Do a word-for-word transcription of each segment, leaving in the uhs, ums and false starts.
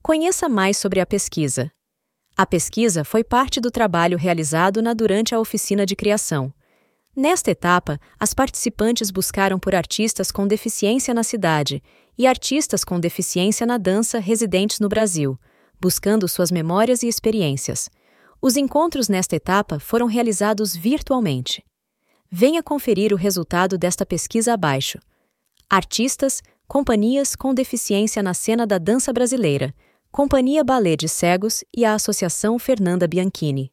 Conheça mais sobre a pesquisa. A pesquisa foi parte do trabalho realizado na durante a oficina de criação. Nesta etapa, as participantes buscaram por artistas com deficiência na cidade e artistas com deficiência na dança residentes no Brasil, buscando suas memórias e experiências. Os encontros nesta etapa foram realizados virtualmente. Venha conferir o resultado desta pesquisa abaixo. Artistas, companhias com deficiência na cena da dança brasileira, Companhia Ballet de Cegos e a Associação Fernanda Bianchini.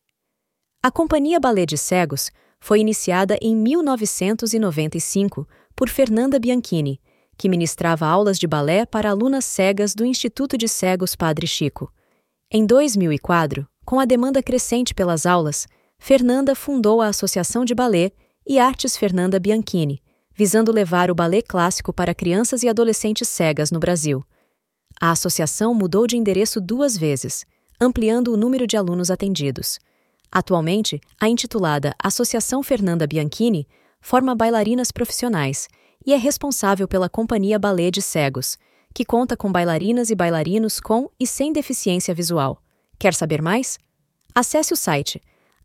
A Companhia Ballet de Cegos foi iniciada em mil novecentos e noventa e cinco por Fernanda Bianchini, que ministrava aulas de balé para alunas cegas do Instituto de Cegos Padre Chico. Em dois mil e quatro, com a demanda crescente pelas aulas, Fernanda fundou a Associação de Ballet e Artes Fernanda Bianchini, visando levar o balé clássico para crianças e adolescentes cegas no Brasil. A associação mudou de endereço duas vezes, ampliando o número de alunos atendidos. Atualmente, a intitulada Associação Fernanda Bianchini forma bailarinas profissionais e é responsável pela Companhia Ballet de Cegos, que conta com bailarinas e bailarinos com e sem deficiência visual. Quer saber mais? Acesse o site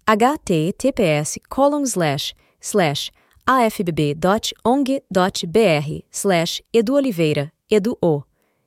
h t t p s colon slash slash a f b b ponto o n g ponto b r slash eduoliveira eduo.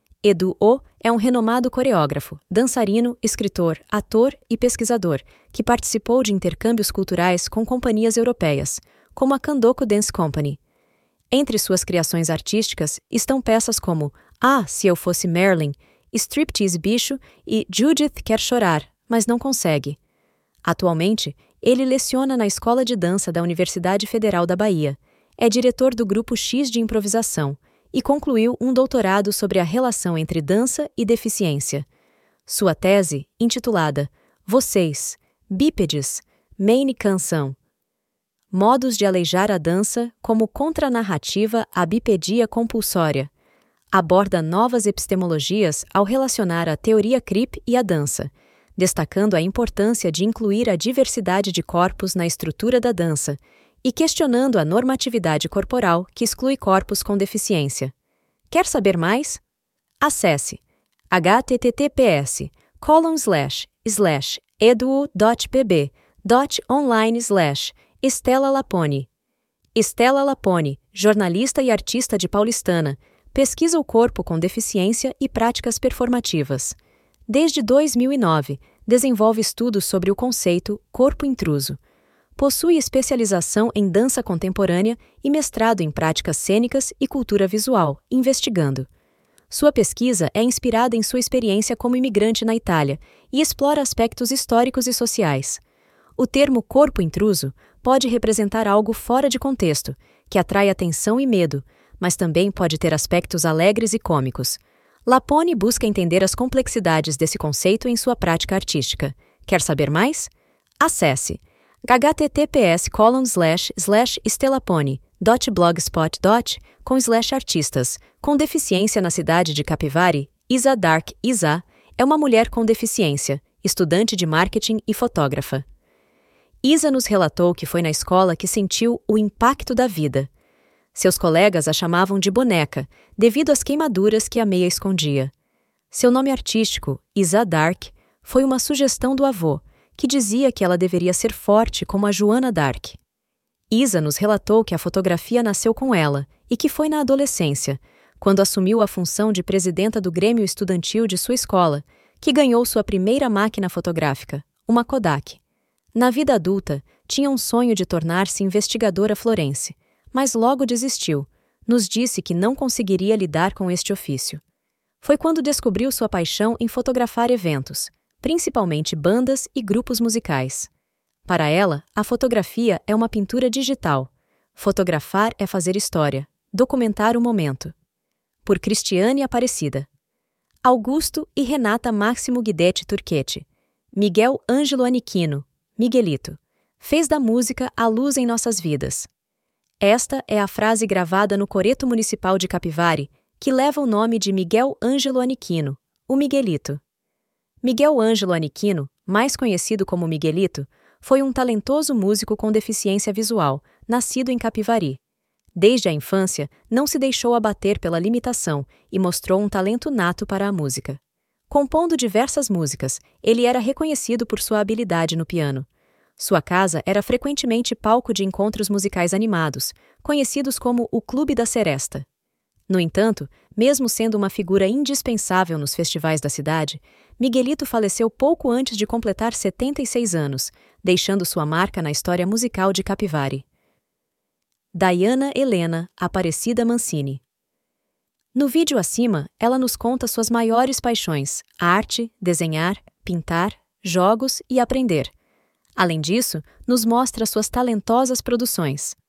Eduo é um renomado coreógrafo, dançarino, escritor, ator e pesquisador que participou de intercâmbios culturais com companhias europeias, como a Candoco Dance Company. Entre suas criações artísticas estão peças como Ah, Se Eu Fosse Marilyn, Striptease Bicho e Judith Quer Chorar, mas não consegue. Atualmente, ele leciona na Escola de Dança da Universidade Federal da Bahia, é diretor do Grupo X de Improvisação e concluiu um doutorado sobre a relação entre dança e deficiência. Sua tese, intitulada Vocês, Bípedes, Maine Canção. Modos de aleijar a dança como contranarrativa à bipedia compulsória, aborda novas epistemologias ao relacionar a teoria C R I P e a dança, destacando a importância de incluir a diversidade de corpos na estrutura da dança e questionando a normatividade corporal que exclui corpos com deficiência. Quer saber mais? Acesse h t t t p s colon slash slash eduo ponto p b ponto online slash Estela Lapone. Estela Lapone, jornalista e artista de Paulistana, pesquisa o corpo com deficiência e práticas performativas. Desde dois mil e nove, desenvolve estudos sobre o conceito corpo intruso. Possui especialização em dança contemporânea e mestrado em práticas cênicas e cultura visual, investigando. Sua pesquisa é inspirada em sua experiência como imigrante na Itália e explora aspectos históricos e sociais. O termo corpo intruso pode representar algo fora de contexto, que atrai atenção e medo, mas também pode ter aspectos alegres e cômicos. Lapone busca entender as complexidades desse conceito em sua prática artística. Quer saber mais? Acesse h t t p s colon slash slash estelapone ponto blogspot ponto com slash artistas. Com deficiência na cidade de Capivari, Isa Dark Isa é uma mulher com deficiência, estudante de marketing e fotógrafa. Isa nos relatou que foi na escola que sentiu o impacto da vida. Seus colegas a chamavam de boneca, devido às queimaduras que a meia escondia. Seu nome artístico, Isa Dark, foi uma sugestão do avô, que dizia que ela deveria ser forte como a Joana Dark. Isa nos relatou que a fotografia nasceu com ela e que foi na adolescência, quando assumiu a função de presidenta do Grêmio Estudantil de sua escola, que ganhou sua primeira máquina fotográfica, uma Kodak. Na vida adulta, tinha um sonho de tornar-se investigadora florense, mas logo desistiu. Nos disse que não conseguiria lidar com este ofício. Foi quando descobriu sua paixão em fotografar eventos, principalmente bandas e grupos musicais. Para ela, a fotografia é uma pintura digital. Fotografar é fazer história, documentar o momento. Por Cristiane Aparecida. Augusto e Renata Máximo Guidetti Turchetti. Miguel Ângelo Aniquino, Miguelito. Fez da música a luz em nossas vidas. Esta é a frase gravada no Coreto Municipal de Capivari, que leva o nome de Miguel Ângelo Aniquino, o Miguelito. Miguel Ângelo Aniquino, mais conhecido como Miguelito, foi um talentoso músico com deficiência visual, nascido em Capivari. Desde a infância, não se deixou abater pela limitação e mostrou um talento nato para a música. Compondo diversas músicas, ele era reconhecido por sua habilidade no piano. Sua casa era frequentemente palco de encontros musicais animados, conhecidos como o Clube da Seresta. No entanto, mesmo sendo uma figura indispensável nos festivais da cidade, Miguelito faleceu pouco antes de completar setenta e seis anos, deixando sua marca na história musical de Capivari. Daiana Helena Aparecida Mancini. No vídeo acima, ela nos conta suas maiores paixões: arte, desenhar, pintar, jogos e aprender. Além disso, nos mostra suas talentosas produções.